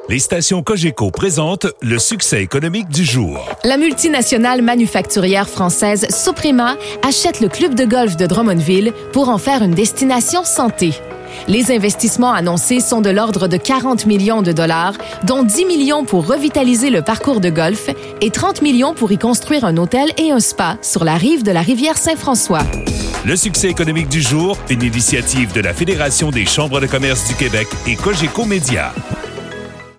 Les stations Cogeco présentent le succès économique du jour. La multinationale manufacturière française Soprema achète le club de golf de Drummondville pour en faire une destination santé. Les investissements annoncés sont de l'ordre de 40 millions de dollars, dont 10 millions pour revitaliser le parcours de golf et 30 millions pour y construire un hôtel et un spa sur la rive de la rivière Saint-François. Le succès économique du jour, une initiative de la Fédération des chambres de commerce du Québec et Cogeco Média.